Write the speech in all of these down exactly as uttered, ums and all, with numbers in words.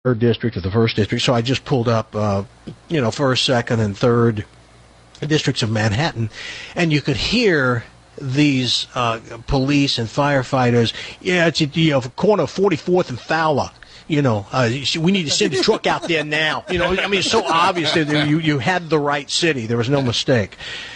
third district or the first district, so I just pulled up, uh, you know, first, second, and third districts of Manhattan, and you could hear these uh, police and firefighters. Yeah, it's you know, corner forty-fourth and Fowler. You know, uh, we need to send the truck out there now. You know, I mean, it's so obvious that you you had the right city. There was no mistake.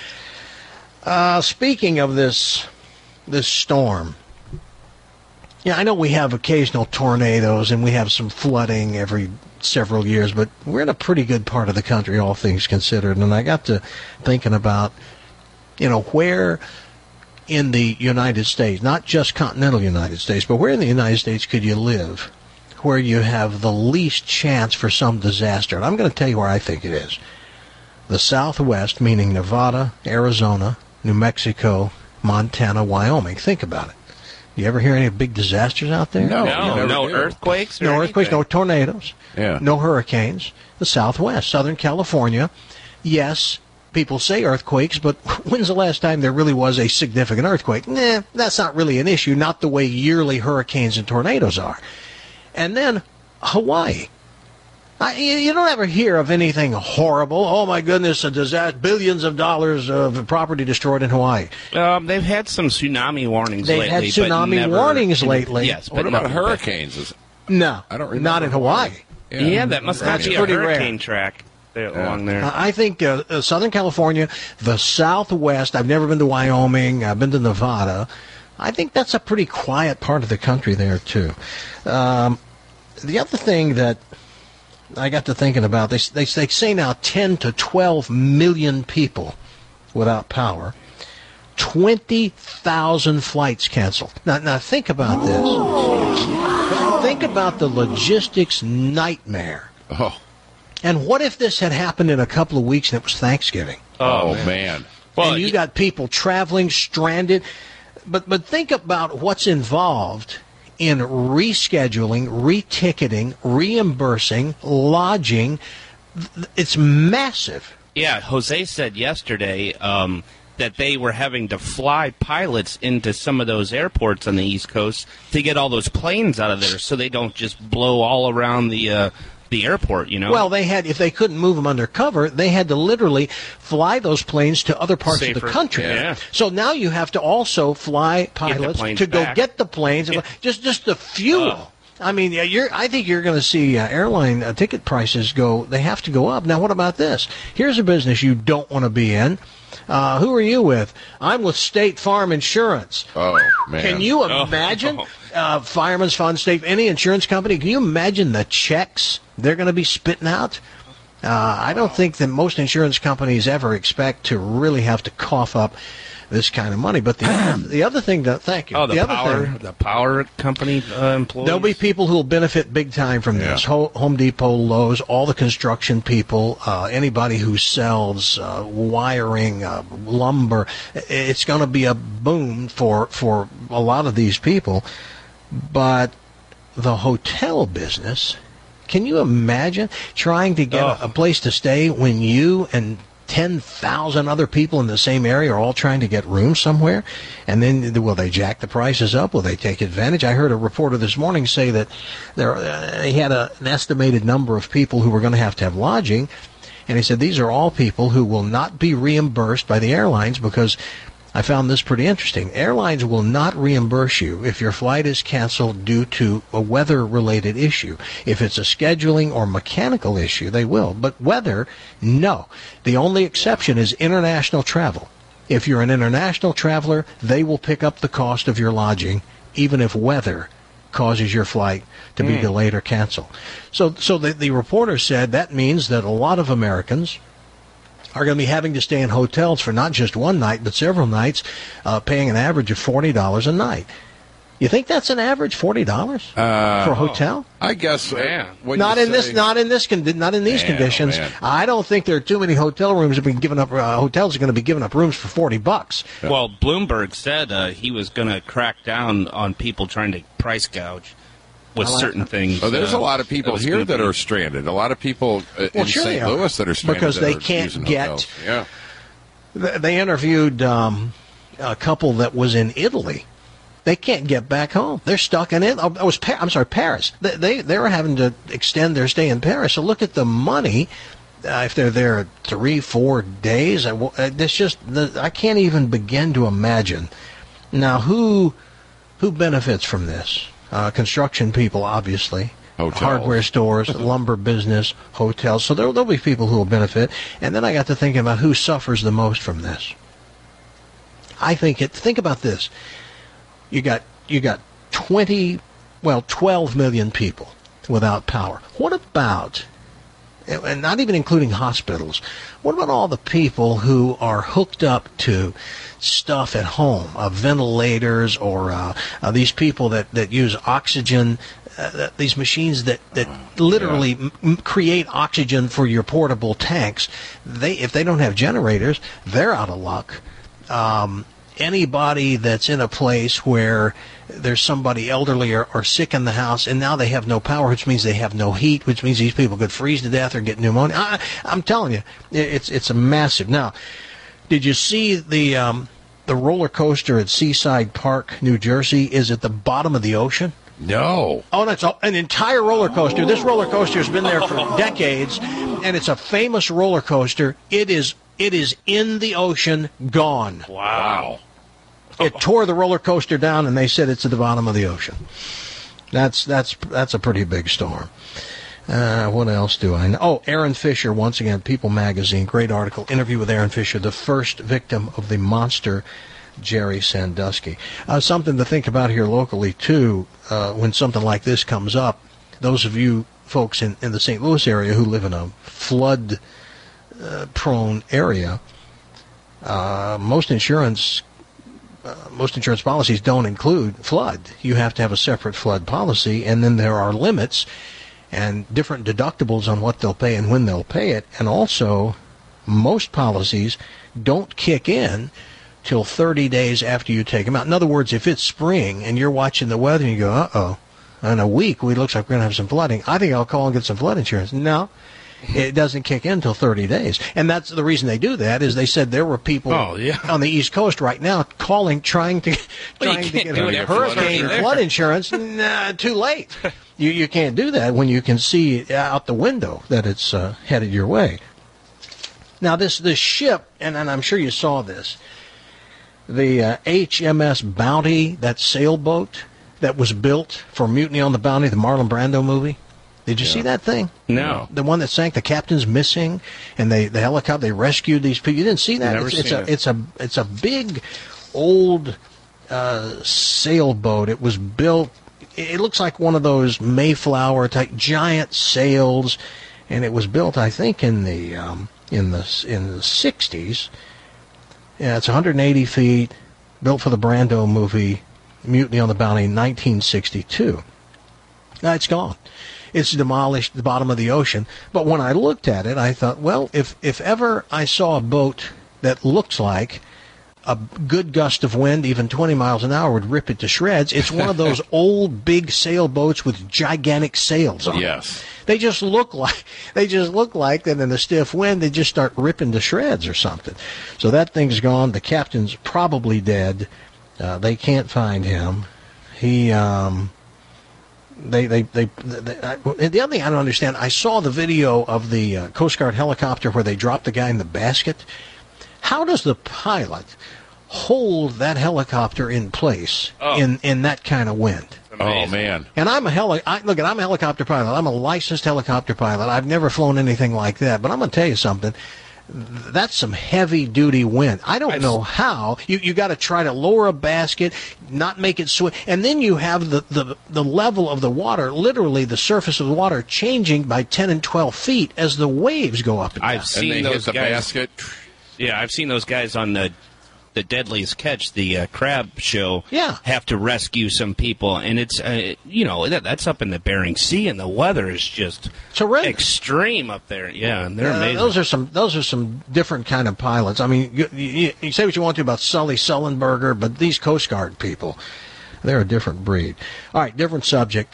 Uh, speaking of this this storm. Yeah, I know we have occasional tornadoes and we have some flooding every several years, but we're in a pretty good part of the country, all things considered. And I got to thinking about, you know, where in the United States, not just continental United States, but where in the United States could you live where you have the least chance for some disaster? And I'm going to tell you where I think it is. The Southwest, meaning Nevada, Arizona, New Mexico, Montana, Wyoming. Think about it. You ever hear any big disasters out there? No, no, no earthquakes. Or no earthquakes, anything. no tornadoes, yeah. no hurricanes. The Southwest, Southern California. Yes, people say earthquakes, but when's the last time there really was a significant earthquake? Nah, that's not really an issue. Not the way yearly hurricanes and tornadoes are. And then Hawaii. I, you don't ever hear of anything horrible. Oh, my goodness, a disaster, billions of dollars of property destroyed in Hawaii. Um, they've had some tsunami warnings they've lately. They've had tsunami but never, warnings lately. Yes, what but about not hurricanes? Is, no, I don't remember. Not in Hawaii. Yeah, yeah that must not That's be a pretty hurricane rare. track there, Yeah. along there. Uh, I think uh, uh, Southern California, the Southwest, I've never been to Wyoming, I've been to Nevada. I think that's a pretty quiet part of the country there, too. Um, the other thing that I got to thinking about, they, they, they say now ten to twelve million people without power, twenty thousand flights canceled. Now, now think about this. Think about the logistics nightmare. Oh, And what if this had happened in a couple of weeks and it was Thanksgiving? oh, Oh, man. man. Well, and you y- got people traveling, stranded. But but think about what's involved in rescheduling, reticketing, reimbursing, lodging. It's massive. Yeah, Jose said yesterday um, that they were having to fly pilots into some of those airports on the East Coast to get all those planes out of there so they don't just blow all around the uh, the airport, you know? Well, they had, if they couldn't move them under cover, they had to literally fly those planes to other parts of Safer. the country. Yeah. So now you have to also fly pilots planes to go back. get the planes, Yeah. just just the fuel. Oh. I mean, yeah, you're. I think you're going to see uh, airline uh, ticket prices go. They have to go up. Now, what about this? Here's a business you don't want to be in. Uh, who are you with? I'm with State Farm Insurance. Oh, man. Can you imagine? Oh. Uh, Fireman's Fund, State, any insurance company, can you imagine the checks they're going to be spitting out? Uh, I don't think that most insurance companies ever expect to really have to cough up this kind of money. But the other, the other thing that, thank you. oh, the, the other power, thing, the power company uh, employees. there'll be people who will benefit big time from Yeah. this. Ho- Home Depot, Lowe's, all the construction people, uh, anybody who sells uh, wiring, uh, lumber. It's going to be a boom for, for a lot of these people. But the hotel business, can you imagine trying to get Oh. a, a place to stay when you and ten thousand other people in the same area are all trying to get rooms somewhere? And then will they jack the prices up? Will they take advantage? I heard a reporter this morning say that there uh, he had a, an estimated number of people who were going to have to have lodging. And he said these are all people who will not be reimbursed by the airlines, because I found this pretty interesting. Airlines will not reimburse you if your flight is canceled due to a weather-related issue. If it's a scheduling or mechanical issue, they will. But weather, no. The only exception is international travel. If you're an international traveler, they will pick up the cost of your lodging, even if weather causes your flight to be delayed or canceled. So, so the, the reporter said that means that a lot of Americans are going to be having to stay in hotels for not just one night, but several nights, uh, paying an average of forty dollars a night. You think that's an average, forty dollars Uh, for a hotel? I guess. uh, Man. what Not you in this, say- not in this, condi- not in these Man, oh, conditions. man. I don't think there are too many hotel rooms that have been giving up. Uh, hotels are going to be giving up rooms for forty bucks. Well, Bloomberg said uh, he was going to crack down on people trying to price gouge with I like certain that. things. Oh, there's uh, a lot of people was here gonna that be- are stranded. A lot of people uh, Well, in sure they Saint are. Louis that are stranded Because that they are can't using get- hotels. Yeah. Th- They interviewed um, a couple that was in Italy. They can't get back home. They're stuck in it. Oh, it was pa- I'm sorry, Paris. They, they they were having to extend their stay in Paris. So look at the money. Uh, if they're there three, four days, I, uh, it's just the, I can't even begin to imagine. Now, who who benefits from this? Uh, construction people, obviously. Hotels. Hardware stores, lumber business, hotels. So there, there'll be people who will benefit. And then I got to thinking about who suffers the most from this. I think it. Think about this. You got you got twenty, well, twelve million people without power. What about, and not even including hospitals, what about all the people who are hooked up to stuff at home, uh, ventilators, or uh, uh, these people that, that use oxygen, uh, these machines that, that literally Yeah. m- create oxygen for your portable tanks? They, if they don't have generators, they're out of luck. Um, anybody that's in a place where there's somebody elderly or, or sick in the house, and now they have no power, which means they have no heat, which means these people could freeze to death or get pneumonia. I, I'm telling you, it's it's a massive. Now, did you see the um, the roller coaster at Seaside Park, New Jersey, is at the bottom of the ocean? No. Oh, that's an entire roller coaster. This roller coaster has been there for decades, and it's a famous roller coaster. It is it is in the ocean, gone. Wow. It tore the roller coaster down, and they said it's at the bottom of the ocean. That's that's that's a pretty big storm. Uh, what else do I know? Oh, Aaron Fisher, once again, People Magazine, great article, interview with Aaron Fisher, the first victim of the monster Jerry Sandusky. Uh, something to think about here locally, too, uh, when something like this comes up. Those of you folks in, in the Saint Louis area who live in a flood-prone uh, area, uh, most insurance Uh, most insurance policies don't include flood. You have to have a separate flood policy, and then there are limits and different deductibles on what they'll pay and when they'll pay it. And also, most policies don't kick in till thirty days after you take them out. In other words, if it's spring and you're watching the weather and you go, uh-oh, in a week, it looks like we're going to have some flooding, I think I'll call and get some flood insurance. No. It doesn't kick in until thirty days. And that's the reason they do that, is they said there were people Oh, yeah. on the East Coast right now calling, trying to Well, trying you to can't get do a it hurricane for flood insurance. Nah, too late. You you can't do that when you can see out the window that it's uh, headed your way. Now, this, this ship, and, and I'm sure you saw this, the uh, H M S Bounty, that sailboat that was built for Mutiny on the Bounty, the Marlon Brando movie. Did you Yeah. see that thing? No. The one that sank, the captain's missing, and they the helicopter, they rescued these people. You didn't see that? Never it's, it's seen a it. it's a it's a big old uh, sailboat. It was built. It looks like one of those Mayflower type giant sails, and it was built, I think, in the um, in the in the sixties. Yeah, it's one hundred eighty feet, built for the Brando movie, Mutiny on the Bounty, nineteen sixty-two. Now it's gone. It's demolished at the bottom of the ocean. But when I looked at it, I thought, well, if, if ever I saw a boat that looks like a good gust of wind, even twenty miles an hour, would rip it to shreds, it's one of those old big sailboats with gigantic sails on them. Yes. They just look like they just look like that in the stiff wind they just start ripping to shreds or something. So that thing's gone. The captain's probably dead. Uh, they can't find him. He um They, they, they, they I, the other thing I don't understand, I saw the video of the uh, Coast Guard helicopter where they dropped the guy in the basket. How does the pilot hold that helicopter in place Oh. in, in that kind of wind? Oh, man. And I'm a heli- I, look, I'm a helicopter pilot. I'm a licensed helicopter pilot. I've never flown anything like that. But I'm going to tell you something. That's some heavy-duty wind. I don't know how. You you got to try to lower a basket, not make it swim, and then you have the, the, the level of the water, literally the surface of the water, changing by ten and twelve feet as the waves go up and down. I've And seen they those hit the guys. basket. Yeah, I've seen those guys on the the Deadliest Catch, the uh, crab show. Yeah. have to rescue some people, and it's uh, you know that, that's up in the Bering Sea, and the weather is just It's horrendous. extreme up there. Yeah, and they're Uh, amazing. those are some those are some different kind of pilots. I mean, you, you, you say what you want to about Sully Sullenberger, but these Coast Guard people, they're a different breed. All right, different subject.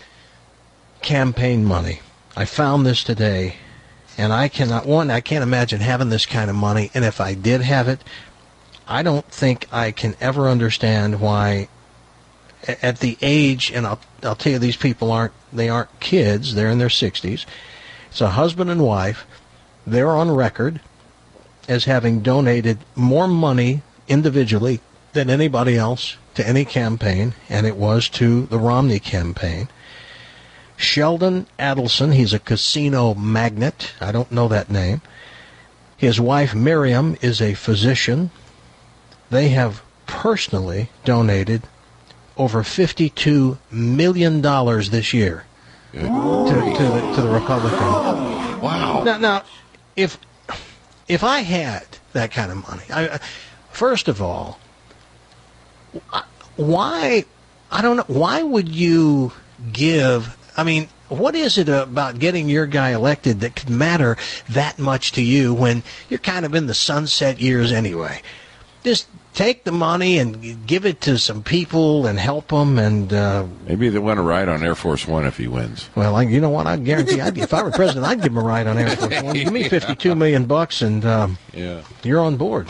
Campaign money. I found this today, and I cannot one. I can't imagine having this kind of money, and if I did have it, I don't think I can ever understand why a- at the age, and I'll, I'll tell you, these people aren't, they aren't kids, they're in their sixties. It's a husband and wife. They're on record as having donated more money individually than anybody else to any campaign, and it was to the Romney campaign. Sheldon Adelson, he's a casino magnate. I don't know that name. His wife, Miriam, is a physician. They have personally donated over fifty-two million dollars this year to, to, the, to the Republican. Wow. Now, now if, if I had that kind of money, I, first of all, why, I don't know, why would you give, I mean, what is it about getting your guy elected that could matter that much to you when you're kind of in the sunset years anyway? Just take the money and give it to some people and help them. And uh, maybe they want to ride on Air Force One if he wins. Well, I, you know what? I guarantee, I'd, if I were president, I'd give him a ride on Air Force One. Give me fifty-two million bucks, and um, yeah, you're on board.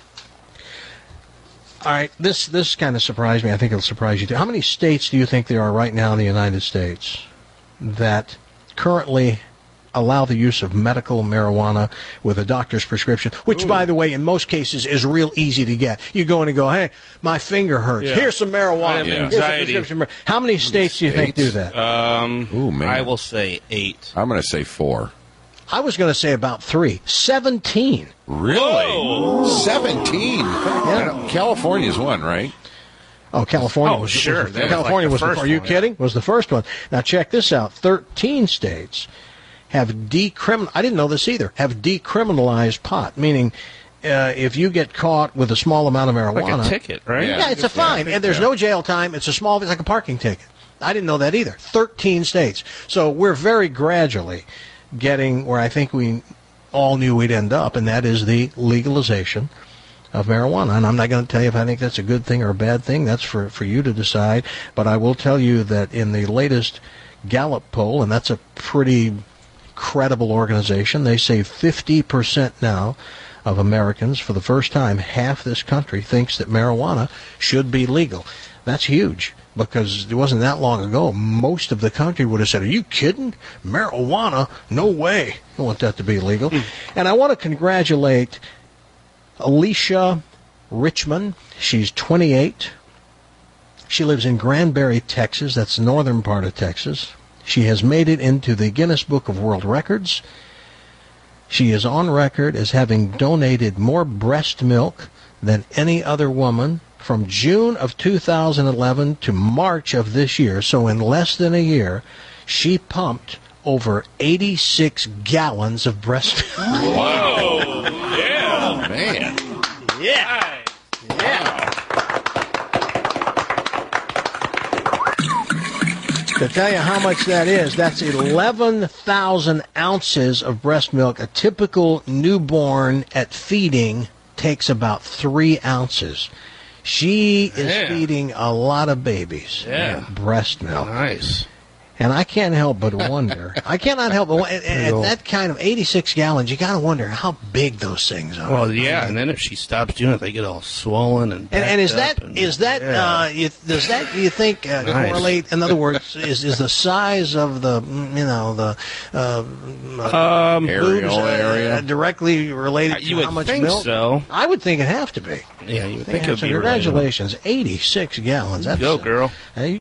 All right, this this kind of surprised me. I think it'll surprise you too. How many states do you think there are right now in the United States that currently allow the use of medical marijuana with a doctor's prescription, which, Ooh. by the way, in most cases is real easy to get? You go in and go, hey, my finger hurts. Yeah. Here's some marijuana. Yeah. Here's some prescription. How many states do you think do that? Um, Ooh, man. I will say eight. I'm going to say four. I was going to say about three. Seventeen. Really? Whoa. Seventeen? Yeah. California's one, right? Oh, California Oh, was sure. Was, That California was like the was. first Are you one, kidding? yeah. Was the first one. Now check this out. Thirteen states have decriminalized. I didn't know this either. Have decriminalized pot, meaning uh, if you get caught with a small amount of marijuana, Like a ticket, right? Yeah, it's a fine, and there's no jail time. It's a small, it's like a parking ticket. I didn't know that either. Thirteen states. So we're very gradually getting where I think we all knew we'd end up, and that is the legalization of marijuana. And I'm not going to tell you if I think that's a good thing or a bad thing. That's for, for you to decide. But I will tell you that in the latest Gallup poll, and that's a pretty credible organization, they say fifty percent now of Americans, for the first time, half this country thinks that marijuana should be legal. That's huge, because it wasn't that long ago most of the country would have said, are you kidding? Marijuana? No way. I want that to be legal. And I want to congratulate Alicia Richmond. She's twenty-eight. She lives in Granbury, Texas. That's the northern part of Texas. She has made it into the Guinness Book of World Records. She is on record as having donated more breast milk than any other woman from June of two thousand eleven to March of this year. So in less than a year, she pumped over eighty-six gallons of breast milk. Whoa! Yeah, man. Yeah. Yeah. To tell you how much that is, that's eleven thousand ounces of breast milk. A typical newborn at feeding takes about three ounces. She is Yeah. feeding a lot of babies Yeah. breast milk. Nice. And I can't help but wonder. I cannot help but wonder. At, at that kind of eighty-six gallons, you got to wonder how big those things are. Well, yeah, and then if she stops doing it, they get all swollen and. And, and is backed that up and- is that yeah. uh, you, does that do you think uh, Nice. correlate? In other words, is is the size of the mm, you know the uh, um, Areola boobs, uh, area? directly related to You would how much think milk? so. I would think it'd have to be. Yeah, you would Yeah, think it'd so be congratulations, eighty-six gallons. That's, Go, girl. Hey,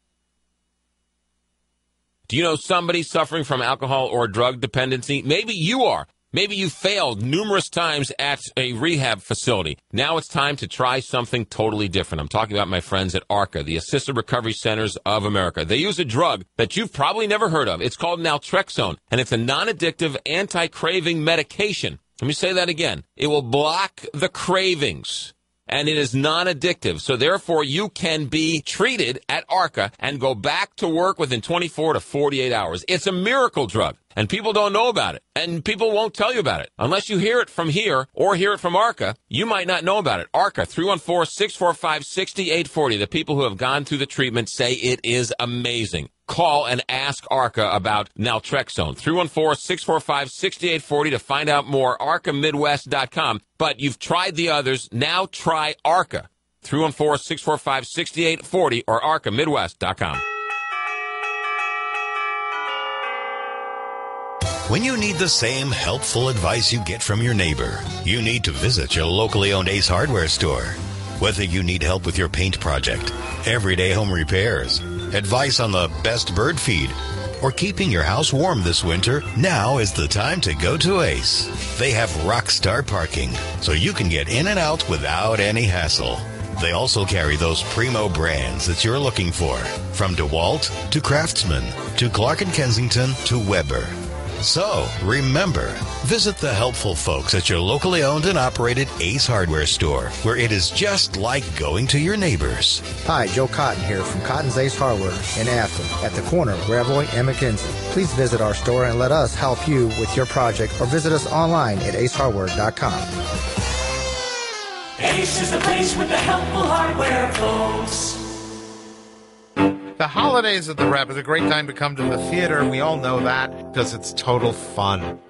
Do you know somebody suffering from alcohol or drug dependency? Maybe you are. Maybe you failed numerous times at a rehab facility. Now it's time to try something totally different. I'm talking about my friends at ARCA, the Assisted Recovery Centers of America. They use a drug that you've probably never heard of. It's called naltrexone, and it's a non-addictive anti-craving medication. Let me say that again. It will block the cravings. And it is non-addictive, so therefore you can be treated at ARCA and go back to work within twenty-four to forty-eight hours. It's a miracle drug, and people don't know about it, and people won't tell you about it. Unless you hear it from here or hear it from ARCA, you might not know about it. ARCA, three one four, six four five, six eight four zero. The people who have gone through the treatment say it is amazing. Call and ask ARCA about naltrexone. three one four, six four five, six eight four zero to find out more. arca midwest dot com. But you've tried the others. Now try ARCA. three one four, six four five, six eight four zero or arca midwest dot com. When you need the same helpful advice you get from your neighbor, you need to visit your locally owned Ace Hardware store. Whether you need help with your paint project, everyday home repairs, advice on the best bird feed, or keeping your house warm this winter, now is the time to go to Ace. They have Rockstar parking, so you can get in and out without any hassle. They also carry those primo brands that you're looking for, from DeWalt to Craftsman to Clark and Kensington to Weber. So, remember, visit the helpful folks at your locally owned and operated Ace Hardware store, where it is just like going to your neighbors. Hi, Joe Cotton here from Cotton's Ace Hardware in Afton at the corner of Gravois and McKenzie. Please visit our store and let us help you with your project, or visit us online at ace hardware dot com. Ace is the place with the helpful hardware, folks. The holidays at the Rep is a great time to come to the theater. We all know that because it's total fun.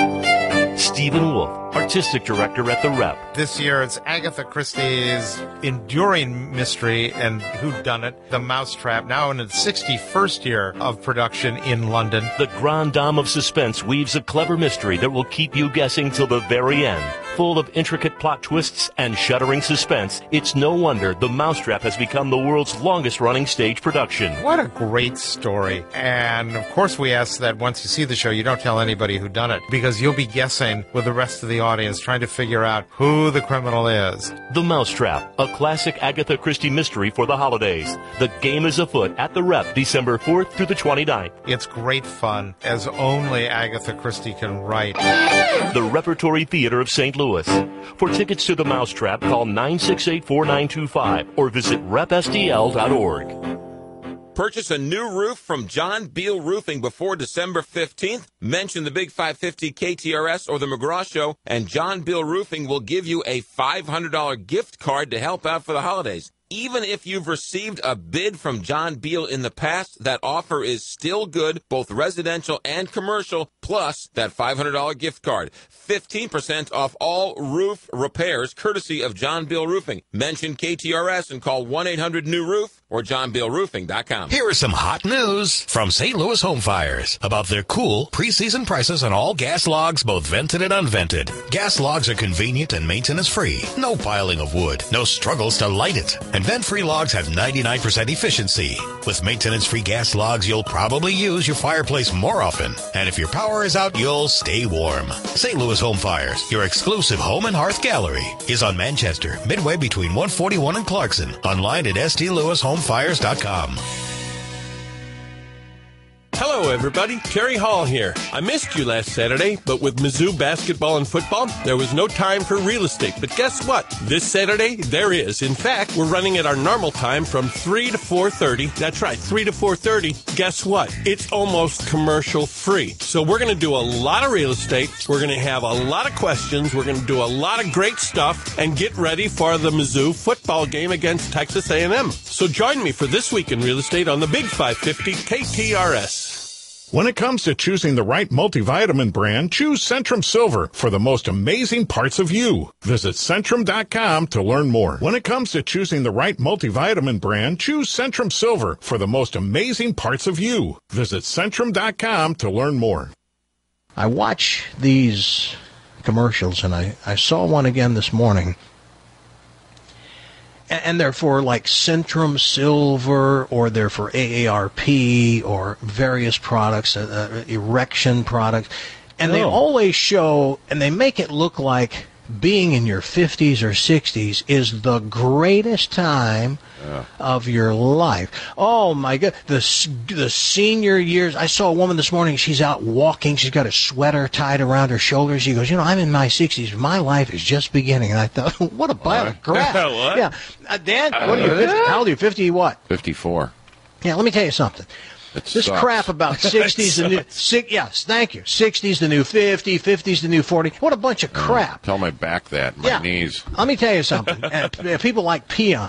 Stephen Wolf, Artistic Director at the Rep. This year it's Agatha Christie's enduring mystery and whodunit, The Mousetrap, now in its sixty-first year of production in London. The Grande Dame of Suspense weaves a clever mystery that will keep you guessing till the very end. Full of intricate plot twists and shuddering suspense, it's no wonder The Mousetrap has become the world's longest-running stage production. What a great story. And, of course, we ask that once you see the show, you don't tell anybody who done it, because you'll be guessing with the rest of the audience, trying to figure out who the criminal is. The Mousetrap, a classic Agatha Christie mystery for the holidays. The game is afoot at the Rep, December fourth through the twenty-ninth. It's great fun, as only Agatha Christie can write. The Repertory Theater of Saint Louis. For tickets to The Mousetrap, call nine six eight, four nine two five or visit rep s d l dot org. Purchase a new roof from John Beal Roofing before December fifteenth. Mention the Big five fifty K T R S or the McGraw Show, and John Beal Roofing will give you a five hundred dollars gift card to help out for the holidays. Even if you've received a bid from John Beal in the past, that offer is still good, both residential and commercial, plus that five hundred dollars gift card. fifteen percent off all roof repairs, courtesy of John Beal Roofing. Mention K T R S and call one eight hundred new roof or john beal roofing dot com. Here is some hot news from Saint Louis Home Fires about their cool preseason prices on all gas logs, both vented and unvented. Gas logs are convenient and maintenance-free. No piling of wood, no struggles to light it. And vent-free logs have ninety-nine percent efficiency. With maintenance-free gas logs, you'll probably use your fireplace more often. And if your power is out, you'll stay warm. Saint Louis Home Fires, your exclusive home and hearth gallery, is on Manchester, midway between one forty-one and Clarkson. Online at s t lewis home fires dot com. Hello, everybody. Terry Hall here. I missed you last Saturday, but with Mizzou basketball and football, there was no time for real estate. But guess what? This Saturday, there is. In fact, we're running at our normal time from three to four thirty. That's right, three to four thirty. Guess what? It's almost commercial free. So we're going to do a lot of real estate. We're going to have a lot of questions. We're going to do a lot of great stuff and get ready for the Mizzou football game against Texas A and M. So join me for This Week in Real Estate on the Big five fifty K T R S. When it comes to choosing the right multivitamin brand, choose Centrum Silver for the most amazing parts of you. Visit Centrum dot com to learn more. When it comes to choosing the right multivitamin brand, choose Centrum Silver for the most amazing parts of you. Visit Centrum dot com to learn more. I watch these commercials, and I, I saw one again this morning. And they're for like Centrum Silver, or they're for A A R P, or various products, uh, uh, erection products. And oh. they always show, and they make it look like being in your fifties or sixties is the greatest time yeah. of your life. Oh, my God. The, the senior years. I saw a woman this morning. She's out walking. She's got a sweater tied around her shoulders. She goes, you know, I'm in my sixties. My life is just beginning. And I thought, what a pile of crap. What? Yeah. Uh, Dan, what are you, fifty? How old are you? fifty what? fifty-four. Yeah, let me tell you something. It this sucks. crap about sixties the new six, yes, thank you. sixties the new fifty, fifties the new forty. What a bunch of crap. Uh, tell my back that, my yeah. knees. Let me tell you something. uh, people like Peon.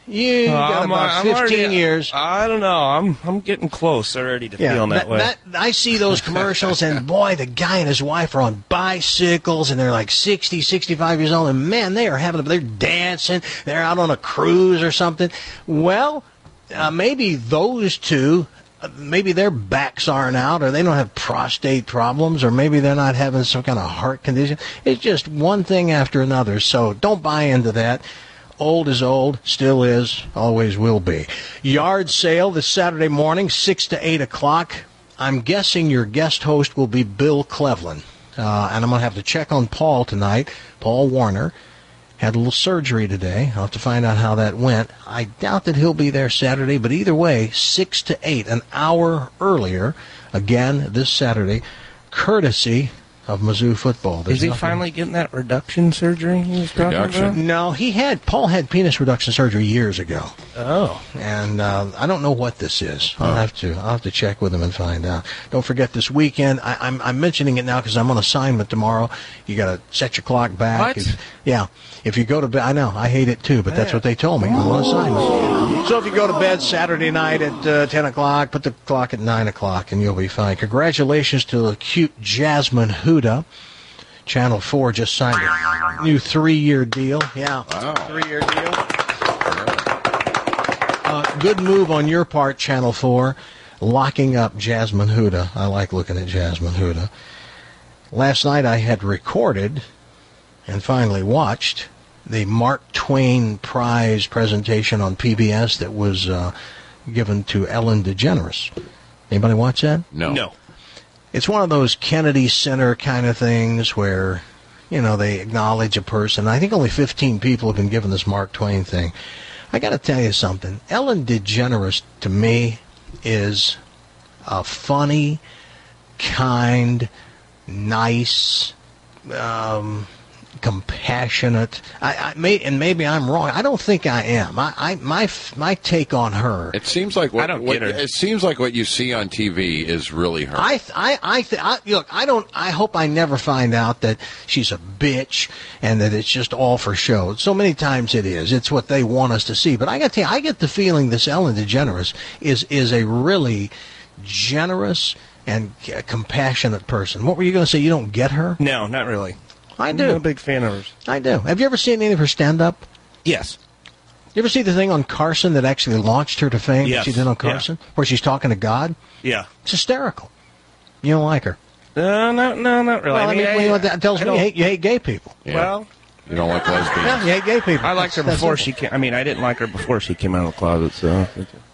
You Uh, got I'm, about I'm fifteen already- years. I don't know. I'm I'm getting close already to feeling that, way. I see those commercials, and boy, the guy and his wife are on bicycles, and they're like sixty, sixty-five years old, and man, they are having, they're dancing, they're out on a cruise or something. Well, uh, maybe those two, uh, maybe their backs aren't out, or they don't have prostate problems, or maybe they're not having some kind of heart condition. It's just one thing after another, so don't buy into that. Old is old, still is, always will be. Yard sale this Saturday morning, six to eight o'clock. I'm guessing your guest host will be Bill Cleveland. Uh, and I'm going to have to check on Paul tonight. Paul Warner had a little surgery today. I'll have to find out how that went. I doubt that he'll be there Saturday, but either way, six to eight, an hour earlier, again this Saturday, courtesy of Mizzou football. There's Is he nothing- finally getting that reduction surgery he was talking about? No, he had Paul had penis reduction surgery years ago. Oh, and uh, I don't know what this is. I'll have to I'll have to check with him and find out. Don't forget this weekend. I, I'm I'm mentioning it now because I'm on assignment tomorrow. You got to set your clock back. What? If, yeah, if you go to bed, I know I hate it too, but that's what they told me. I'm on assignment. So if you go to bed Saturday night at uh, ten o'clock, put the clock at nine o'clock, and you'll be fine. Congratulations to the cute Jasmine Huda. Channel four just signed a new three-year deal. Yeah, Wow. three-year deal. Uh, good move on your part, Channel four, locking up Jasmine Huda. I like looking at Jasmine Huda. Last night I had recorded and finally watched the Mark Twain Prize presentation on P B S that was uh, given to Ellen DeGeneres. Anybody watch that? No. no. It's one of those Kennedy Center kind of things where, you know, they acknowledge a person. I think only fifteen people have been given this Mark Twain thing. I got to tell you something. Ellen DeGeneres, to me, is a funny, kind, nice, um, compassionate. I, I may, and maybe I'm wrong. I don't think I am. I, I my my take on her. It seems like what, I don't what get her. it seems like what you see on T V is really her. I, I, I, th- I, look, I don't, I hope I never find out that she's a bitch and that it's just all for show. So many times it is. It's what they want us to see. But I got to tell you, I get the feeling this Ellen DeGeneres is, is a really generous and uh, compassionate person. What were you going to say? You don't get her? No, not really. I I'm do. not a big fan of hers. I do. Have you ever seen any of her stand-up? Yes. You ever see the thing on Carson that actually launched her to fame that Yes. she did on Yeah. Carson? Where she's talking to God? Yeah. It's hysterical. You don't like her. Uh, no, no, not really. Well, I mean, I, you know what that tells I me? You don't- hate, you hate gay people. Yeah. Well, you don't like lesbians. Yeah, you hate gay people. I liked her That's- before that's she simple. came. I mean, I didn't like her before she came out of the closet. So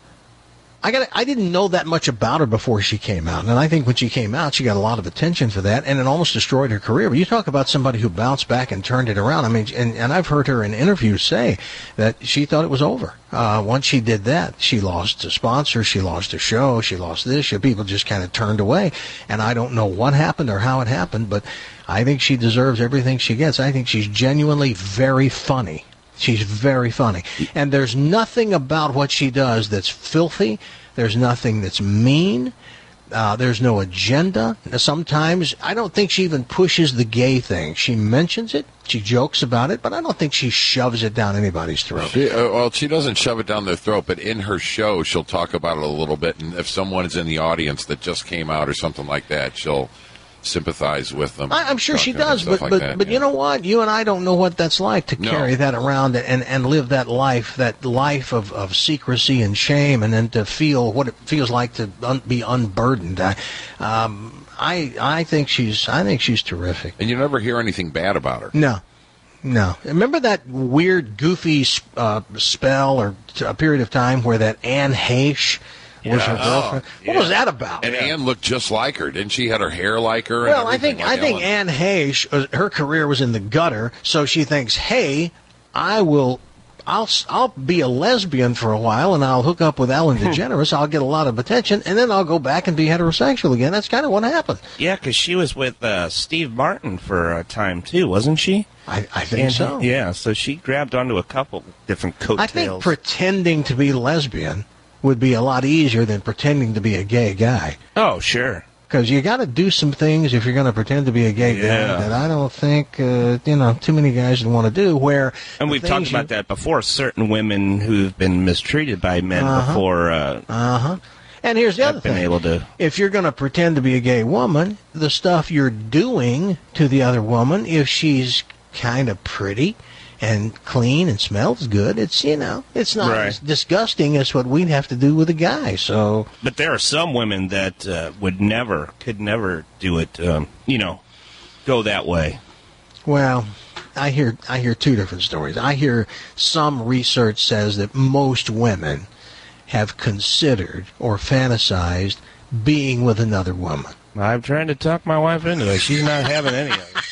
I got. I didn't know that much about her before she came out, and I think when she came out, she got a lot of attention for that, and it almost destroyed her career. But you talk about somebody who bounced back and turned it around. I mean, and, and I've heard her in interviews say that she thought it was over. Uh, once she did that, she lost a sponsor, she lost a show, she lost this. She, people just kind of turned away, and I don't know what happened or how it happened, but I think she deserves everything she gets. I think she's genuinely very funny. She's very funny. And there's nothing about what she does that's filthy. There's nothing that's mean. Uh, there's no agenda. Sometimes, I don't think she even pushes the gay thing. She mentions it. She jokes about it. But I don't think she shoves it down anybody's throat. She, uh, well, she doesn't shove it down their throat, but in her show, she'll talk about it a little bit. And if someone is in the audience that just came out or something like that, she'll sympathize with them. I, I'm sure she Talk and does, stuff but like but, that, but yeah. you know what? You and I don't know what that's like to No. carry that around and, and live that life, that life of, of secrecy and shame, and then to feel what it feels like to un, be unburdened. I, um, I I think she's I think she's terrific. And you never hear anything bad about her. No. No. Remember that weird, goofy uh, spell or t- a period of time where that Anne Heche was her Yeah. girlfriend? Oh, what yeah. was that about? And Anne looked just like her, didn't she? Had her hair like her. Well, and I everything think like I think Ellen. Anne Heche, uh, her career was in the gutter, so she thinks, "Hey, I will, I'll, I'll be a lesbian for a while, and I'll hook up with Ellen DeGeneres. I'll get a lot of attention, and then I'll go back and be heterosexual again." That's kind of what happened. yeah, because she was with uh, Steve Martin for a time too, wasn't she? I, I think And- so. Yeah, so she grabbed onto a couple different coattails. I think pretending to be lesbian would be a lot easier than pretending to be a gay guy. oh, sure. Because you got to do some things if you're going to pretend to be a gay Yeah. guy that I don't think, uh, you know, too many guys would want to do. Where And the we've talked things you- about that before. Certain women who've been mistreated by men Uh-huh. before uh, Uh-huh. And here's the other have been thing. able to. If you're going to pretend to be a gay woman, the stuff you're doing to the other woman, if she's kind of pretty and clean and smells good, it's, you know, it's not Right. as disgusting as what we'd have to do with a guy. So, But there are some women that uh, would never, could never do it. Um, you know, go that way. well, I hear I hear two different stories. I hear some research says that most women have considered or fantasized being with another woman. I'm trying to talk my wife into it. She's not having any of it.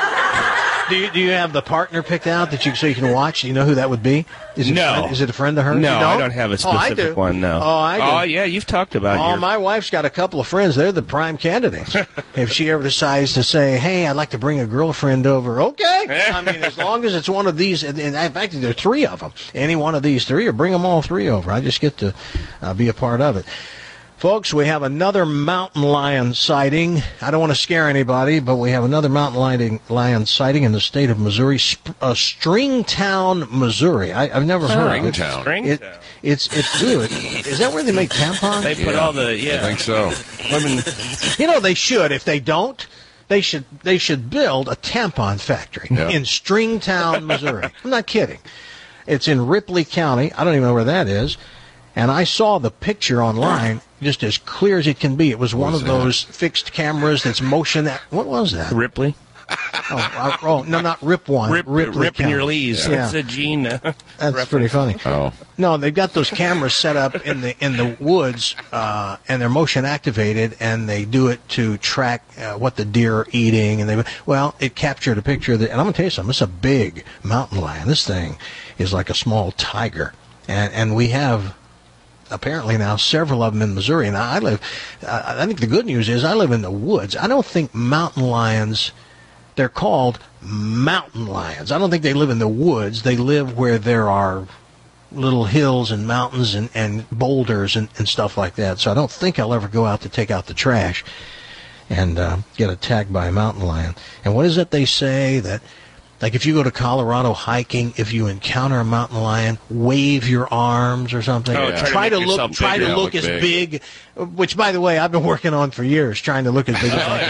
Do you, do you have the partner picked out that you so you can watch? Do you know who that would be? Is it No. A friend, is it a friend of hers? No, You I don't have a Oh, I specific do. one, no. Oh, I do. Oh, yeah, you've talked about Oh, your... my wife's got a couple of friends. They're the prime candidates. If she ever decides to say, hey, I'd like to bring a girlfriend over, okay. I mean, as long as it's one of these, and and in fact, there are three of them. Any one of these three, or bring them all three over. I just get to uh, be a part of it. Folks, we have another mountain lion sighting. I don't want to scare anybody, but we have another mountain lion, lion sighting in the state of Missouri, Sp- uh, Stringtown, Missouri. I, I've never heard of it. Stringtown. It, it's it's good. Is that where they make tampons? They put Yeah, all the... Yeah. I think so. Women, You know, they should. If they don't, they should they should build a tampon factory Yeah. in Stringtown, Missouri. I'm not kidding. It's in Ripley County. I don't even know where that is. And I saw the picture online just as clear as it can be. It was one What's of that? those fixed cameras that's motion. At, what was that? Ripley? Oh, I, oh, no, not Rip One. Rip, Ripley ripping County. your leaves. Yeah. It's a gene. Uh, That's reference. pretty funny. Oh. No, they've got those cameras set up in the in the woods, uh, and they're motion activated, and they do it to track uh, what the deer are eating. And they well, it captured a picture of the. And I'm gonna tell you something. It's a big mountain lion. This thing is like a small tiger, and and we have. Apparently now several of them in Missouri, and I live. Uh, I think the good news is I live in the woods. I don't think mountain lions. They're called mountain lions. I don't think they live in the woods. They live where there are little hills and mountains and, and boulders and, and stuff like that. So I don't think I'll ever go out to take out the trash and uh, get attacked by a mountain lion. And what is it they say that, like if you go to Colorado hiking, if you encounter a mountain lion, wave your arms or something. Oh, Yeah. try to Try make to look, yourself try bigger. to Yeah, look look as big. big. Which, by the way, I've been working on for years, trying to look as big as I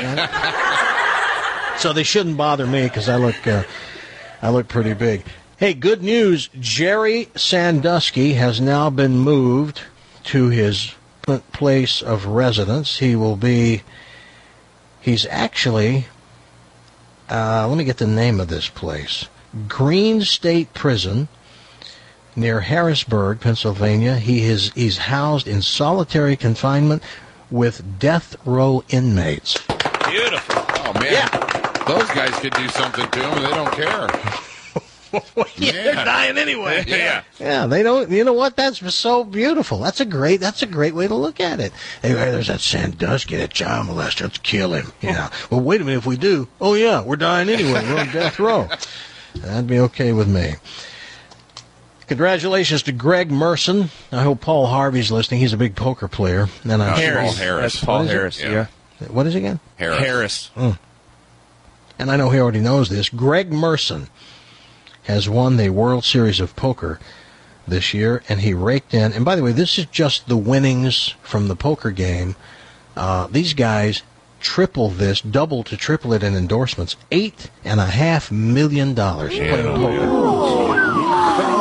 can. So they shouldn't bother me because I look, uh, I look pretty big. Hey, good news! Jerry Sandusky has now been moved to his place of residence. He will be. He's actually. Uh, let me get the name of this place. Green State Prison near Harrisburg, Pennsylvania. He is he's housed in solitary confinement with death row inmates. Beautiful. Oh, man. Those guys could do something to them, and they don't care. Yeah, they're Yeah. dying anyway. Yeah. Yeah, they don't. You know what? That's so beautiful. That's a great. That's a great way to look at it. Hey, there's that Sandusky, that child molester. Let's kill him. Yeah. Well, wait a minute. If we do, oh yeah, we're dying anyway. We're on death row. That'd be okay with me. Congratulations to Greg Merson. I hope Paul Harvey's listening. He's a big poker player. And I'm Paul sure Harris. he's- That's Paul What is it? Harris, Yeah. yeah. What is it again? Harris. Harris. And I know he already knows this. Greg Merson has won the World Series of Poker this year, and he raked in. And by the way, this is just the winnings from the poker game. Uh, these guys triple this, double to triple it in endorsements. Eight and a half million dollars playing poker.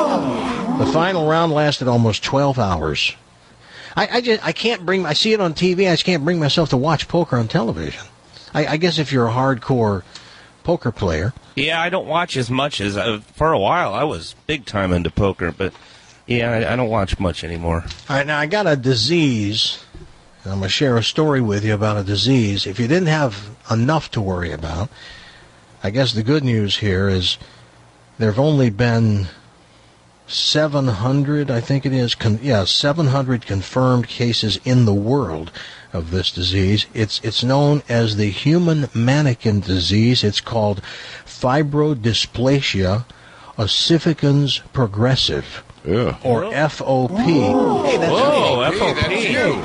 The final round lasted almost twelve hours. I, I just I can't bring. I see it on T V. I just can't bring myself to watch poker on television. I, I guess if you're a hardcore poker player. Yeah, I don't watch as much as uh, for a while. I was big time into poker, but yeah, I, I don't watch much anymore. All right, now I got a disease. And I'm going to share a story with you about a disease. If you didn't have enough to worry about, I guess the good news here is there have only been seven hundred, I think it is, con- yeah, seven hundred confirmed cases in the world of this disease. It's it's known as the human mannequin disease. It's called fibrodysplasia ossificans progressive, Yeah. or F O P. Hey, that's Whoa, me. F O P. Hey, that's you.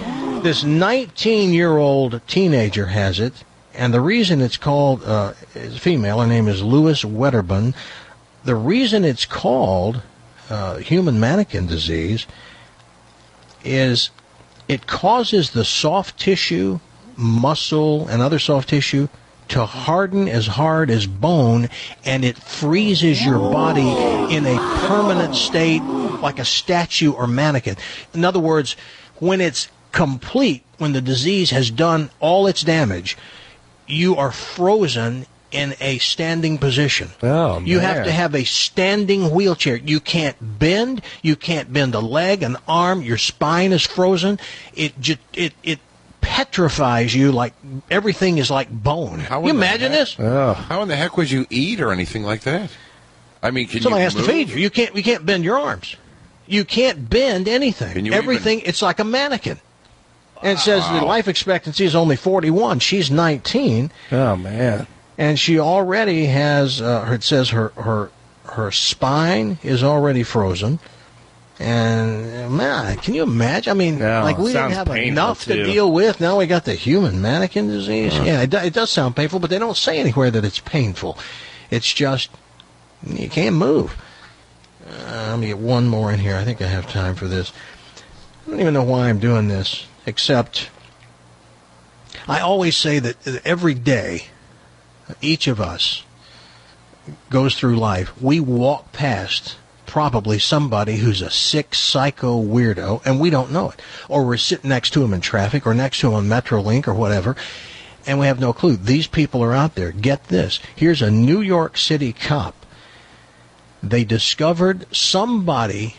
This nineteen-year-old teenager has it, and the reason it's called, uh, is female, her name is Louise Wetterburn. The reason it's called uh, human mannequin disease is it causes the soft tissue, muscle, and other soft tissue to harden as hard as bone, and it freezes your body in a permanent state like a statue or mannequin. In other words, when it's complete, when the disease has done all its damage, you are frozen in a standing position. Oh, you man. have to have a standing wheelchair. You can't bend. You can't bend a leg, an arm. Your spine is frozen. It ju- it it petrifies you like everything is like bone. How you in the imagine heck- this? How in the heck would you eat or anything like that? I mean, can Somebody you has move? to feed you. You can't. You can't bend your arms. You can't bend anything. Can you Everything. It's like a mannequin. And it says the life expectancy is only forty-one. She's nineteen. Oh, man. And she already has, uh, it says her, her her spine is already frozen. And, man, can you imagine? I mean, No, like we didn't sounds have painful, enough too. to deal with. Now we got the human mannequin disease. Uh. Yeah, it, do, it does sound painful, but they don't say anywhere that it's painful. It's just, you can't move. Uh, let me get one more in here. I think I have time for this. I don't even know why I'm doing this, except I always say that every day, each of us goes through life, we walk past probably somebody who's a sick psycho weirdo, and we don't know it. Or we're sitting next to him in traffic, or next to him on Metrolink, or whatever, and we have no clue. These people are out there. Get this. Here's a New York City cop. They discovered somebody,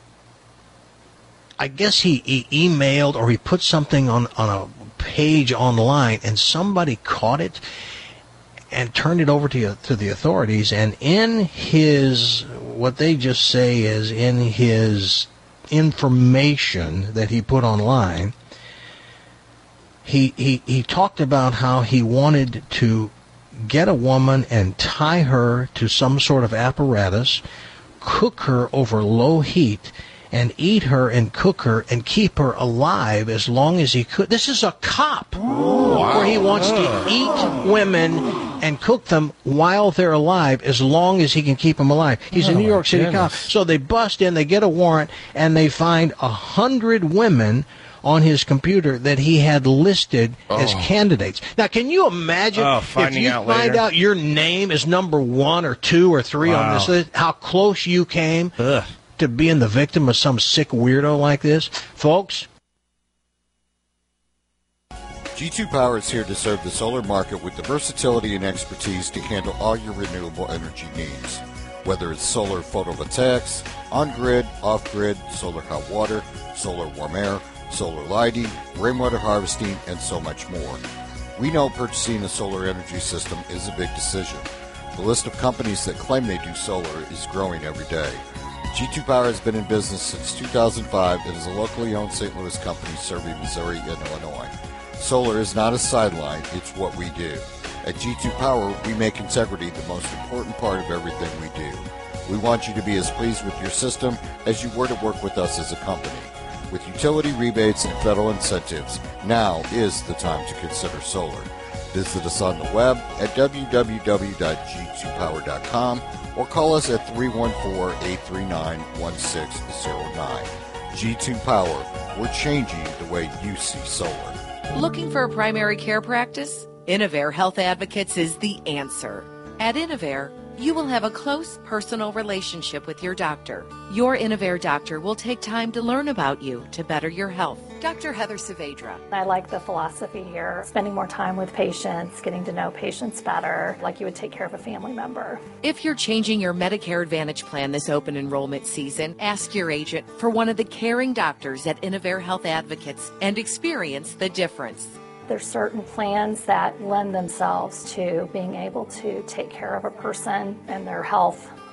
I guess he, he emailed or he put something on, on a page online, and somebody caught it and turned it over to to the authorities. And in his, what they just say is in his information that he put online, he he he talked about how he wanted to get a woman and tie her to some sort of apparatus, cook her over low heat, and eat her and cook her and keep her alive as long as he could. This is a cop where he wants to eat women and cook them while they're alive as long as he can keep them alive. He's a Oh, New my York City cop. goodness. So they bust in, they get a warrant, and they find a hundred women on his computer that he had listed as Oh. candidates. Now, can you imagine Oh, if finding you out find later. out your name is number one or two or three on Wow. this list, how close you came to being the victim of some sick weirdo like this? Folks, G two Power is here to serve the solar market with the versatility and expertise to handle all your renewable energy needs. Whether it's solar photovoltaics, on-grid, off-grid, solar hot water, solar warm air, solar lighting, rainwater harvesting, and so much more. We know purchasing a solar energy system is a big decision. The list of companies that claim they do solar is growing every day. G two Power has been in business since two thousand five and is a locally owned Saint Louis company serving Missouri and Illinois. Solar is not a sideline, it's what we do. At G two Power, we make integrity the most important part of everything we do. We want you to be as pleased with your system as you were to work with us as a company. With utility rebates and federal incentives, now is the time to consider solar. Visit us on the web at w w w dot g two power dot com or call us at three one four, eight three nine, one six zero nine. G two Power, we're changing the way you see solar. Looking for a primary care practice? Innovare Health Advocates is the answer. At Innovare, you will have a close personal relationship with your doctor. Your Innovare doctor will take time to learn about you to better your health. Doctor Heather Saavedra. I like the philosophy here, spending more time with patients, getting to know patients better, like you would take care of a family member. If you're changing your Medicare Advantage plan this open enrollment season, ask your agent for one of the caring doctors at Innovare Health Advocates and experience the difference. There's certain plans that lend themselves to being able to take care of a person and their health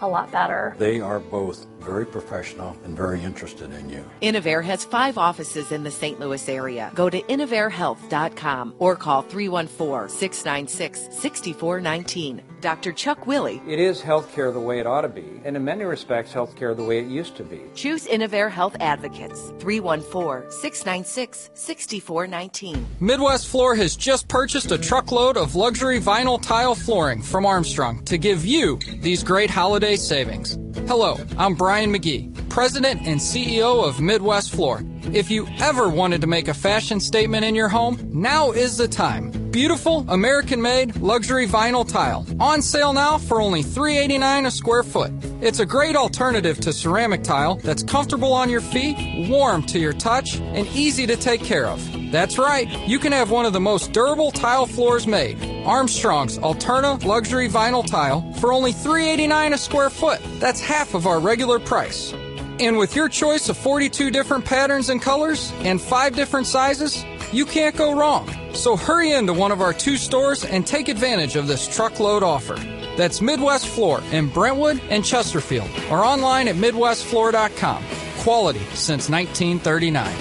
a lot better. They are both very professional and very interested in you. Innovair has five offices in the Saint Louis area. Go to innovair health dot com or call three one four, six nine six, six four one nine. Doctor Chuck Willie. It is healthcare the way it ought to be, and in many respects, healthcare the way it used to be. Choose Innovair Health Advocates. three one four, six nine six, six four one nine. Midwest Floor has just purchased a truckload of luxury vinyl tile flooring from Armstrong to give you these great holiday savings. Hello, I'm Brian McGee, President and C E O of Midwest Floor. If you ever wanted to make a fashion statement in your home, now is the time. Beautiful, American-made, luxury vinyl tile. On sale now for only three dollars and eighty-nine cents a square foot. It's a great alternative to ceramic tile that's comfortable on your feet, warm to your touch, and easy to take care of. That's right, you can have one of the most durable tile floors made. Armstrong's Alterna Luxury Vinyl Tile for only three dollars and eighty-nine cents a square foot. That's half of our regular price. And with your choice of forty-two different patterns and colors and five different sizes, you can't go wrong. So hurry into one of our two stores and take advantage of this truckload offer. That's Midwest Floor in Brentwood and Chesterfield, or online at midwest floor dot com. Quality since nineteen thirty-nine.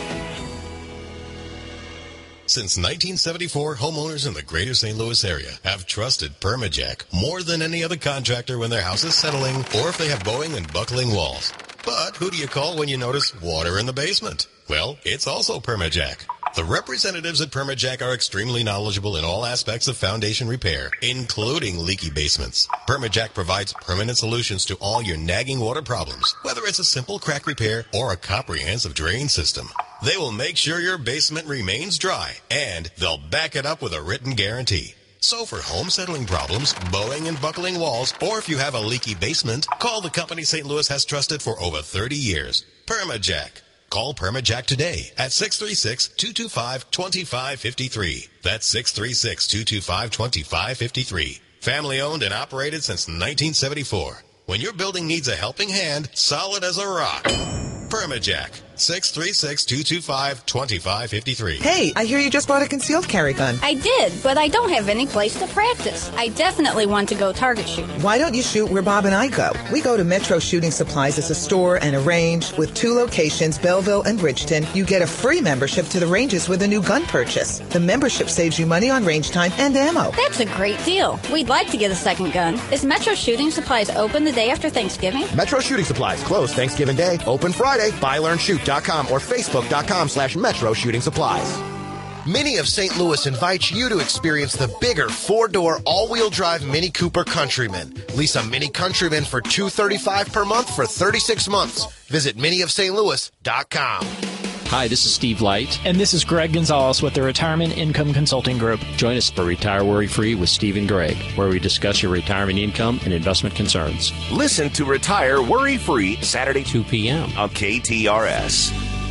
Since nineteen seventy-four, homeowners in the greater Saint Louis area have trusted Permajack more than any other contractor when their house is settling or if they have bowing and buckling walls. But who do you call when you notice water in the basement? Well, it's also Permajack. The representatives at Permajack are extremely knowledgeable in all aspects of foundation repair, including leaky basements. Permajack provides permanent solutions to all your nagging water problems, whether it's a simple crack repair or a comprehensive drain system. They will make sure your basement remains dry, and they'll back it up with a written guarantee. So for home settling problems, bowing and buckling walls, or if you have a leaky basement, call the company Saint Louis has trusted for over thirty years. Permajack. Call Permajack today at six three six, two two five, two five five three. That's six three six, two two five, two five five three. Family owned and operated since nineteen seventy-four. When your building needs a helping hand, solid as a rock. Permajack. six three six, two two five, two five five three. Hey, I hear you just bought a concealed carry gun. I did, but I don't have any place to practice. I definitely want to go target shooting. Why don't you shoot where Bob and I go? We go to Metro Shooting Supplies as a store and a range with two locations, Belleville and Bridgeton. You get a free membership to the ranges with a new gun purchase. The membership saves you money on range time and ammo. That's a great deal. We'd like to get a second gun. Is Metro Shooting Supplies open the day after Thanksgiving? Metro Shooting Supplies, closed Thanksgiving Day, open Friday. buy learn shoot dot com or facebook.com slash Metro Shooting Supplies. Mini of Saint Louis invites you to experience the bigger four-door all-wheel drive Mini Cooper Countryman. Lease a Mini Countryman for two hundred thirty-five dollars per month for thirty-six months. Visit mini of st louis dot com. Hi, this is Steve Light. And this is Greg Gonzalez with the Retirement Income Consulting Group. Join us for Retire Worry Free with Steve and Greg, where we discuss your retirement income and investment concerns. Listen to Retire Worry Free Saturday, two p.m. on K T R S.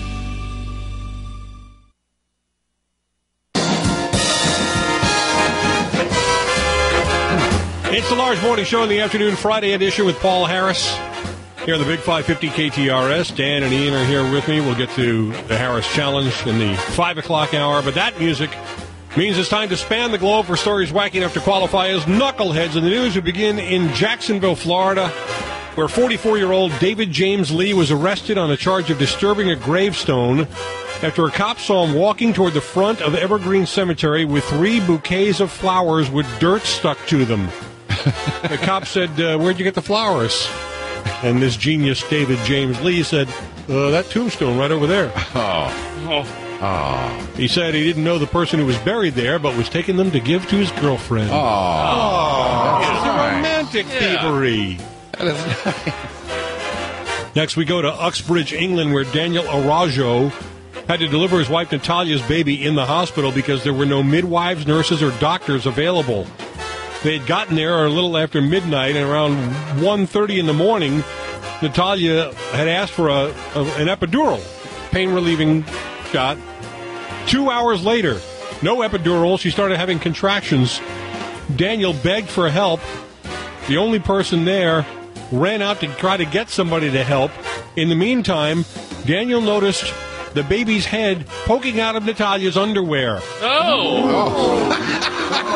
It's the Lars Morning Show in the afternoon, Friday edition with Paul Harris. Here on the Big five fifty K T R S. Dan and Ian are here with me. We'll get to the Harris Challenge in the five o'clock hour. But that music means it's time to span the globe for stories wacky enough to qualify as knuckleheads. In the news, we begin in Jacksonville, Florida, where forty-four-year-old David James Lee was arrested on a charge of disturbing a gravestone after a cop saw him walking toward the front of Evergreen Cemetery with three bouquets of flowers with dirt stuck to them. The cop said, uh, where'd you get the flowers? And this genius, David James Lee, said, uh, that tombstone right over there. Oh. Oh. Oh. He said he didn't know the person who was buried there, but was taking them to give to his girlfriend. Oh. Oh. It's Nice. a romantic Yeah. thievery. That is nice. Next, we go to Uxbridge, England, where Daniel Arajo had to deliver his wife Natalia's baby in the hospital because there were no midwives, nurses, or doctors available. They had gotten there a little after midnight, and around one thirty in the morning, Natalia had asked for a, a an epidural, pain-relieving shot. Two hours later, no epidural. She started having contractions. Daniel begged for help. The only person there ran out to try to get somebody to help. In the meantime, Daniel noticed the baby's head poking out of Natalia's underwear. Oh!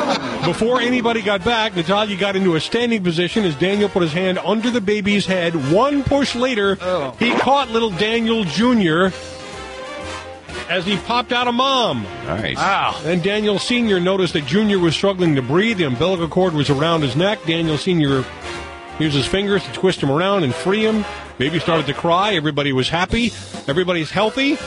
Before anybody got back, Natalia got into a standing position as Daniel put his hand under the baby's head. One push later, oh. he caught little Daniel Junior as he popped out of Mom. Nice. Wow. Then Daniel Senior noticed that Junior was struggling to breathe. The umbilical cord was around his neck. Daniel Senior used his fingers to twist him around and free him. Baby started to cry. Everybody was happy. Everybody's healthy.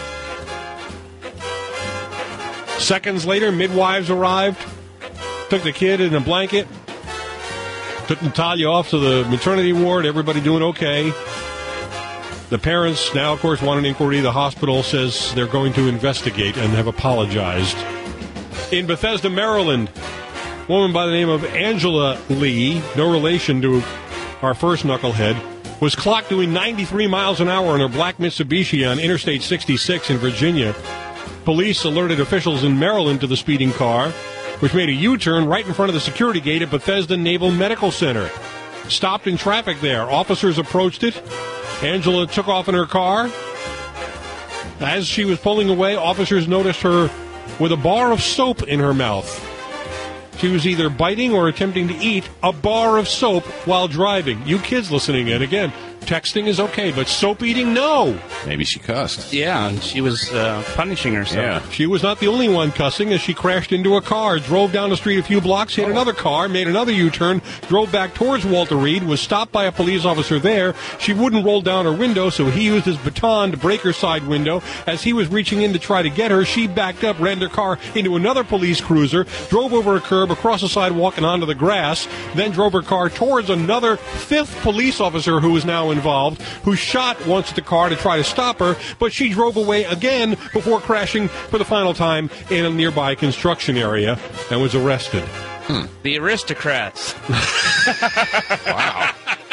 Seconds later, midwives arrived, took the kid in a blanket, took Natalia off to the maternity ward. Everybody doing okay. The parents now, of course, want an inquiry. The hospital says they're going to investigate and have apologized. In Bethesda, Maryland, a woman by the name of Angela Lee, no relation to our first knucklehead, was clocked doing ninety-three miles an hour in her black Mitsubishi on Interstate sixty-six in Virginia. Police alerted officials in Maryland to the speeding car, which made a U-turn right in front of the security gate at Bethesda Naval Medical Center. Stopped in traffic there. Officers approached it. Angela took off in her car. As she was pulling away, officers noticed her with a bar of soap in her mouth. She was either biting or attempting to eat a bar of soap while driving. You kids listening in, again, texting is okay, but soap eating, no. Maybe she cussed. Yeah, and she was uh, punishing herself. Yeah. She was not the only one cussing as she crashed into a car, drove down the street a few blocks, hit oh. another car, made another U-turn, drove back towards Walter Reed, was stopped by a police officer there. She wouldn't roll down her window, so he used his baton to break her side window. As he was reaching in to try to get her, she backed up, ran her car into another police cruiser, drove over a curb, across the sidewalk and onto the grass, then drove her car towards another fifth police officer who was now involved, who shot once at the car to try to stop her, but she drove away again before crashing for the final time in a nearby construction area and was arrested. Hmm. The aristocrats. Wow.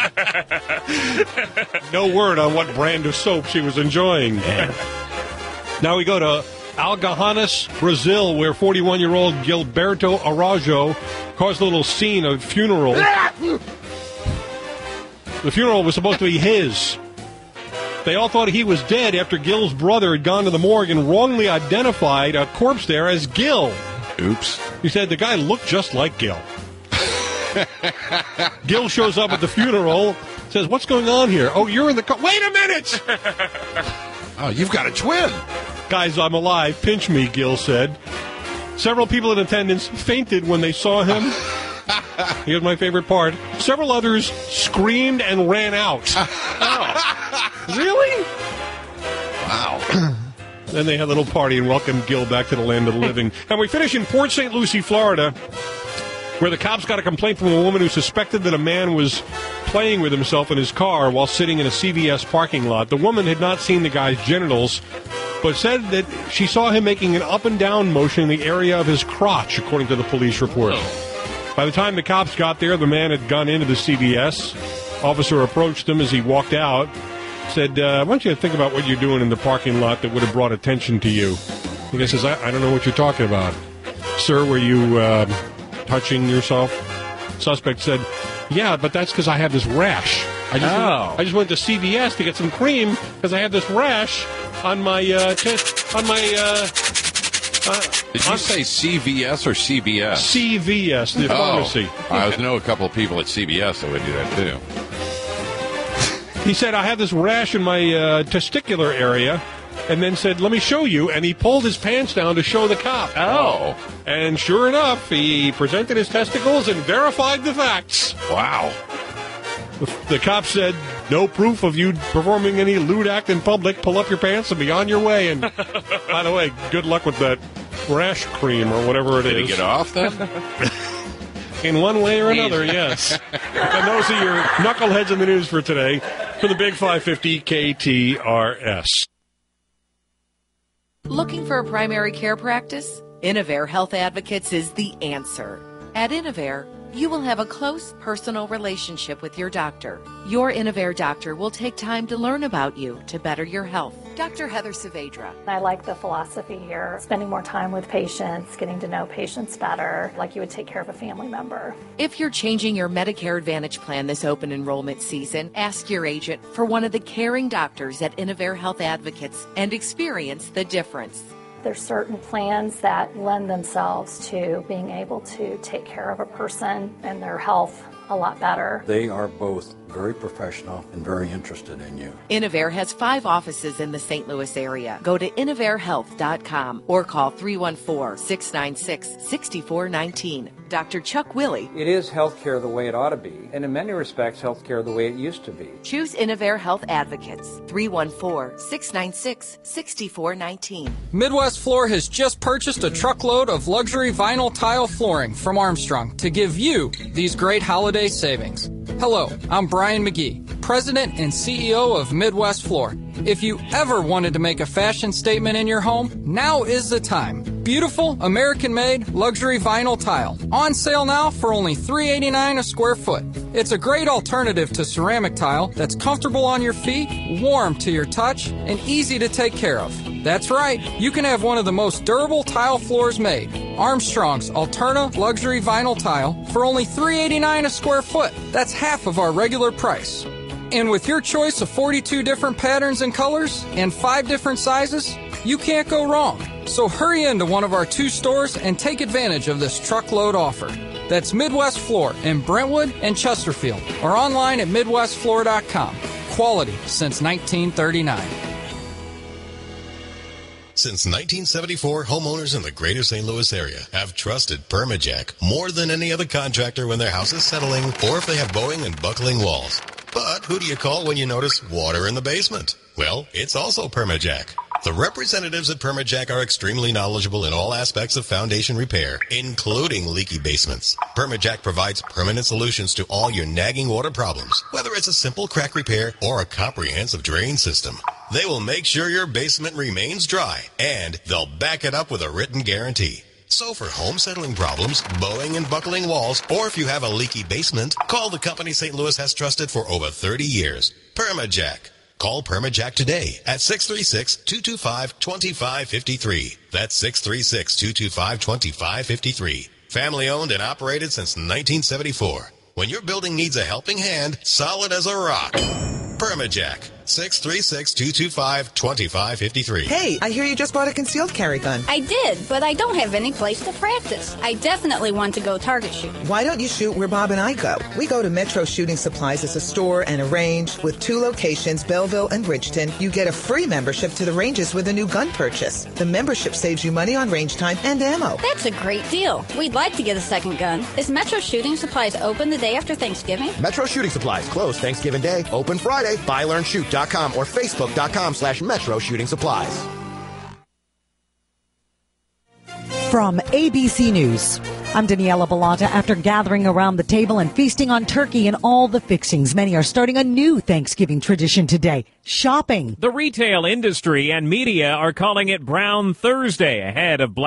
No word on what brand of soap she was enjoying. Now we go to Algahanas, Brazil, where forty-one-year-old Gilberto Araújo caused a little scene of funeral. The funeral was supposed to be his. They all thought he was dead after Gil's brother had gone to the morgue and wrongly identified a corpse there as Gil. Oops. He said the guy looked just like Gil. Gil shows up at the funeral, says, "What's going on here?" "Oh, you're in the car." "Wait a minute!" "Oh, you've got a twin." "Guys, I'm alive. Pinch me," Gil said. Several people in attendance fainted when they saw him. Here's my favorite part. Several others screamed and ran out. Oh. Really? Wow. Then they had a little party and welcomed Gil back to the land of the living. And we finish in Port Saint Lucie, Florida, where the cops got a complaint from a woman who suspected that a man was playing with himself in his car while sitting in a C V S parking lot. The woman had not seen the guy's genitals, but said that she saw him making an up and down motion in the area of his crotch, according to the police report. Oh. By the time the cops got there, the man had gone into the C V S. Officer approached him as he walked out, said, uh, I want you to think about what you're doing in the parking lot that would have brought attention to you. The guy says, I, I don't know what you're talking about. Sir, were you uh, touching yourself? Suspect said, yeah, but that's because I had this rash. I just, oh. I just went to C V S to get some cream because I had this rash on my uh, chest, on my... Uh, uh, Did you say C V S or C B S? C V S, the oh, pharmacy. I know a couple of people at C B S that would do that, too. He said, I have this rash in my uh, testicular area, and then said, let me show you, and he pulled his pants down to show the cop. Oh. And sure enough, he presented his testicles and verified the facts. Wow. The, the cop said, no proof of you performing any lewd act in public. Pull up your pants and be on your way. And by the way, good luck with that rash cream or whatever it Did is. Did he get off then? In one way or another, yes. And those are your knuckleheads in the news for today for the Big five fifty K T R S. Looking for a primary care practice? Innovare Health Advocates is the answer. At Innovare, you will have a close personal relationship with your doctor. Your Innovare doctor will take time to learn about you to better your health. Doctor Heather Saavedra. I like the philosophy here, spending more time with patients, getting to know patients better, like you would take care of a family member. If you're changing your Medicare Advantage plan this open enrollment season, ask your agent for one of the caring doctors at Innovare Health Advocates and experience the difference. There's certain plans that lend themselves to being able to take care of a person and their health a lot better. They are both very professional and very interested in you. Innovair has five offices in the Saint Louis area. Go to innovair health dot com or call three one four, six nine six, six four one nine. Doctor Chuck Willie. It is healthcare the way it ought to be, and in many respects, healthcare the way it used to be. Choose Innovair Health Advocates. three one four, six nine six, six four one nine. Midwest Floor has just purchased a truckload of luxury vinyl tile flooring from Armstrong to give you these great holiday savings. Hello, I'm Brian McGee, President and C E O of Midwest Floor. If you ever wanted to make a fashion statement in your home, now is the time. Beautiful, American-made, luxury vinyl tile. On sale now for only three dollars and eighty-nine cents a square foot. It's a great alternative to ceramic tile that's comfortable on your feet, warm to your touch, and easy to take care of. That's right, you can have one of the most durable tile floors made. Armstrong's Alterna Luxury Vinyl Tile for only three dollars and eighty-nine cents a square foot. That's half of our regular price. And with your choice of forty-two different patterns and colors and five different sizes, you can't go wrong. So hurry into one of our two stores and take advantage of this truckload offer. That's Midwest Floor in Brentwood and Chesterfield, or online at midwest floor dot com. Quality since nineteen thirty-nine. Since nineteen seventy-four, homeowners in the greater Saint Louis area have trusted Permajack more than any other contractor when their house is settling or if they have bowing and buckling walls. But who do you call when you notice water in the basement? Well, it's also Permajack. The representatives at Permajack are extremely knowledgeable in all aspects of foundation repair, including leaky basements. Permajack provides permanent solutions to all your nagging water problems, whether it's a simple crack repair or a comprehensive drain system. They will make sure your basement remains dry, and they'll back it up with a written guarantee. So for home settling problems, bowing and buckling walls, or if you have a leaky basement, call the company Saint Louis has trusted for over thirty years. Permajack. Call Permajack today at six three six, two two five, two five five three. That's six three six, two two five, two five five three. Family owned and operated since nineteen seventy-four. When your building needs a helping hand, solid as a rock. Permajack. six three six, two two five, two five five three. Hey, I hear you just bought a concealed carry gun. I did, but I don't have any place to practice. I definitely want to go target shoot. Why don't you shoot where Bob and I go? We go to Metro Shooting Supplies as a store and a range with two locations, Belleville and Bridgeton. You get a free membership to the ranges with a new gun purchase. The membership saves you money on range time and ammo. That's a great deal. We'd like to get a second gun. Is Metro Shooting Supplies open the day after Thanksgiving? Metro Shooting Supplies, closed Thanksgiving Day, open Friday. buy learn shoot dot com or facebook.com slash Metro Shooting Supplies. From A B C News, I'm Daniela Belanta. After gathering around the table and feasting on turkey and all the fixings, many are starting a new Thanksgiving tradition today, shopping. The retail industry and media are calling it Brown Thursday ahead of Black